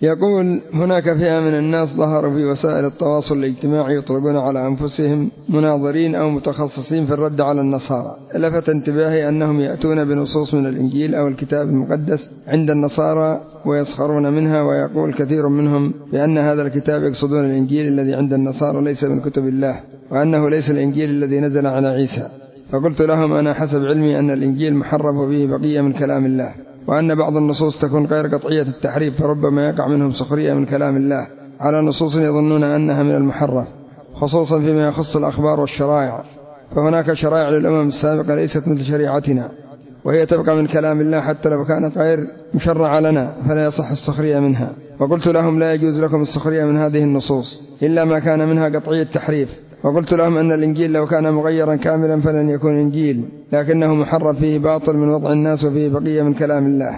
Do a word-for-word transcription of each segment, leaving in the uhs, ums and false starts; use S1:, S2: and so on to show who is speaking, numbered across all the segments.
S1: يقول: هناك فئة من الناس ظهروا في وسائل التواصل الاجتماعي يطلقون على أنفسهم مناظرين أو متخصصين في الرد على النصارى. لفت انتباهي أنهم يأتون بنصوص من الإنجيل أو الكتاب المقدس عند النصارى ويسخرون منها، ويقول كثير منهم بأن هذا الكتاب يقصدون الإنجيل الذي عند النصارى ليس من كتب الله، وأنه ليس الإنجيل الذي نزل على عيسى. فقلت لهم: أنا حسب علمي أن الإنجيل محرف وفيه بقية من كلام الله، وأن بعض النصوص تكون غير قطعية التحريف، فربما يقع منهم سخرية من كلام الله على نصوص يظنون أنها من المحرف، خصوصا فيما يخص الأخبار والشرائع. فهناك شرائع للأمم السابقة ليست مثل شريعتنا، وهي تبقى من كلام الله حتى لو كانت غير مشرعة لنا، فلا يصح السخرية منها. وقلت لهم: لا يجوز لكم السخرية من هذه النصوص إلا ما كان منها قطعي التحريف. وقلت لهم أن الإنجيل لو كان مغيرا كاملا فلن يكون إنجيل، لكنه محرف فيه باطل من وضع الناس وفيه بقية من كلام الله.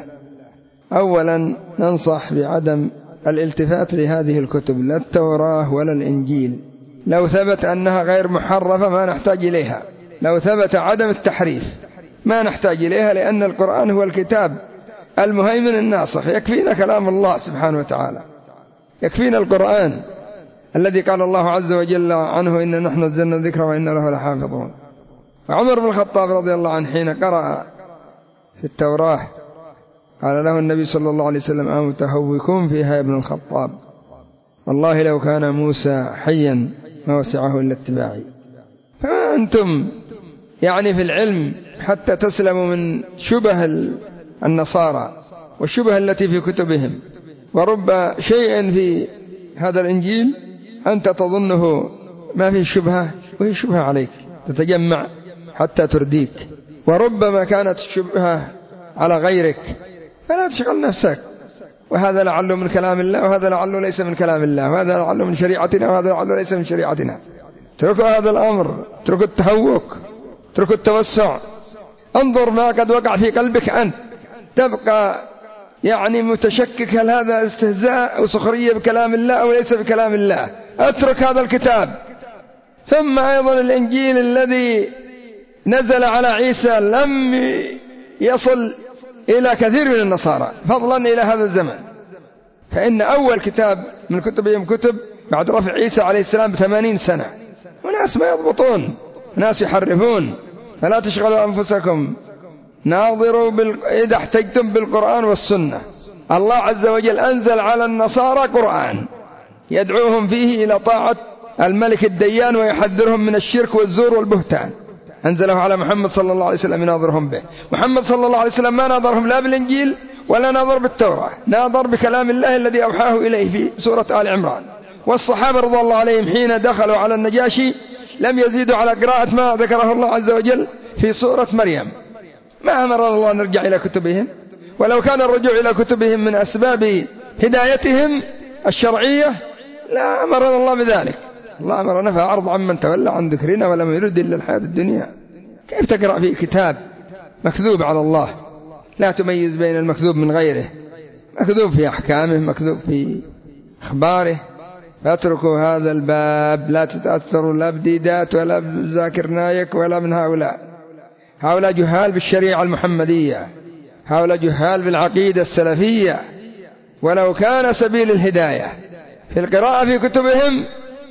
S1: أولا ننصح بعدم الالتفات لهذه الكتب، لا التوراة ولا الإنجيل. لو ثبت أنها غير محرفة ما نحتاج إليها، لو ثبت عدم التحريف ما نحتاج إليها، لأن القرآن هو الكتاب المهيمن الناسخ، يكفينا كلام الله سبحانه وتعالى، يكفينا القرآن الذي قال الله عز وجل عنه: إن نحن نزلنا الذكر وإن له لحافظون. وعمر بن الخطاب رضي الله عنه حين قرأ في التوراة قال له النبي صلى الله عليه وسلم: أمتهوكون فيها يا ابن الخطاب، والله لو كان موسى حيا ما وسعه إلا اتباعي. فما أنتم يعني في العلم حتى تسلموا من شبه النصارى والشبه التي في كتبهم. ورب شيء في هذا الإنجيل أنت تظنه ما فيه شبهة وهي شبهة عليك، تتجمع حتى ترديك، وربما كانت الشبهة على غيرك، فلا تشغل نفسك. وهذا لعله من كلام الله، وهذا لعله ليس من كلام الله، وهذا لعله من شريعتنا، وهذا لعله ليس من شريعتنا. اتركوا هذا الأمر، اتركوا التهوك، اتركوا التوسع. انظر ما قد وقع في قلبك أنت، تبقى يعني متشكك هل هذا استهزاء وسخرية بكلام الله أو ليس بكلام الله. اترك هذا الكتاب. ثم أيضا الإنجيل الذي نزل على عيسى لم يصل إلى كثير من النصارى فضلا إلى هذا الزمن، فإن أول كتاب من كتبهم كتب بعد رفع عيسى عليه السلام بثمانين سنة، وناس ما يضبطون، ناس يحرفون. فلا تشغلوا أنفسكم، ناظروا بال... إذا احتجتم بالقرآن والسنة. الله عز وجل أنزل على النصارى قرآن يدعوهم فيه إلى طاعة الملك الديان ويحذرهم من الشرك والزور والبهتان، أنزله على محمد صلى الله عليه وسلم يناظرهم به. محمد صلى الله عليه وسلم ما ناظرهم لا بالإنجيل ولا ناظر بالتوراة، ناظر بكلام الله الذي أوحاه إليه في سورة آل عمران. والصحابة رضي الله عليهم حين دخلوا على النجاشي لم يزيدوا على قراءة ما ذكره الله عز وجل في سورة مريم. ما أمر الله أن نرجع إلى كتبهم، ولو كان الرجوع إلى كتبهم من أسباب هدايتهم الشرعية لا أمرنا الله بذلك. الله أمرنا فأعرض عمن تولى عن ذكرنا ولم يرد إلا الحياة الدنيا. كيف تقرأ في كتاب مكذوب على الله، لا تميز بين المكذوب من غيره، مكذوب في أحكامه، مكذوب في أخباره. فاتركوا هذا الباب، لا تتأثروا لا بديدات ولا بذاكر نايك ولا من هؤلاء. هؤلاء جهال بالشريعة المحمدية، هؤلاء جهال بالعقيدة السلفية. ولو كان سبيل الهداية في القراءة في كتبهم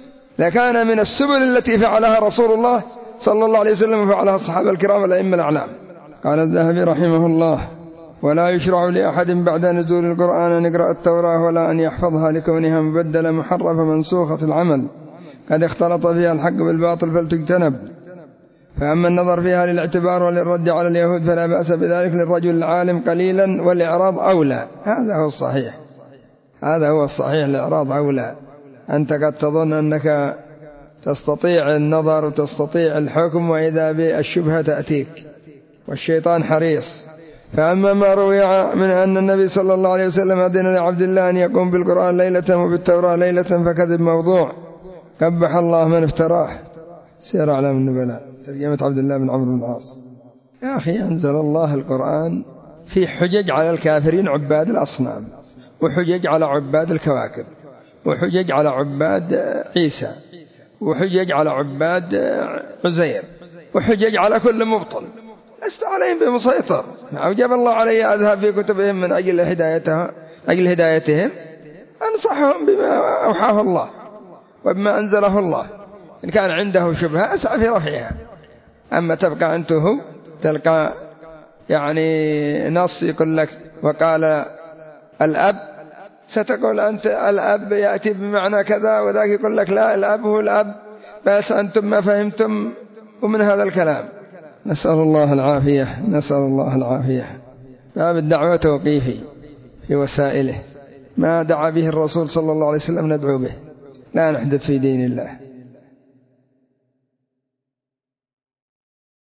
S1: لكان من السبل التي فعلها رسول الله صلى الله عليه وسلم وفعلها الصحابة الكرام والأئمة الأعلام. قال الذهبي رحمه الله: ولا يشرع لأحد بعد نزول القرآن أن يقرأ التوراة ولا أن يحفظها لكونها مبدلة محرفة منسوخة العمل قد اختلط فيها الحق بالباطل فلتجتنب. فأما النظر فيها للاعتبار وللرد على اليهود فلا بأس بذلك للرجل العالم قليلا، والإعراض أولى. هذا هو الصحيح، هذا هو الصحيح، الإعراض أولى. أنت قد تظن أنك تستطيع النظر وتستطيع الحكم، وإذا بالشبهة تأتيك والشيطان حريص. فأما ما روي من أن النبي صلى الله عليه وسلم أذن لعبد الله أن يقوم بالقرآن ليلة وبالتوراة ليلة فكذب موضوع قبح الله من افتراه. سير أعلام النبلاء ترجمة عبد الله بن عمرو بن العاص. يا أخي أنزل الله القرآن في حجج على الكافرين عباد الأصنام، وحجج على عباد الكواكب، وحجج على عباد عيسى، وحجج على عباد عزير، وحجج على كل مبطل. لست عليهم بمسيطر. أوجب الله علي أذهب في كتبهم من أجل هدايتها أجل هدايتهم، أنصحهم بما أوحاه الله وبما أنزله الله. إن كان عنده شبهة أسعى في رفعها. أما تبقى أنته تلقى يعني نص يقول لك وقال الأب، ستقول أنت الأب يأتي بمعنى كذا، وذاك يقول لك لا الأب هو الأب، بس أنتم ما فهمتم ومن هذا الكلام. نسأل الله العافية، نسأل الله العافية. باب الدعوة توقيفي في وسائله، ما دعا به الرسول صلى الله عليه وسلم ندعو به، لا نحدث في دين الله.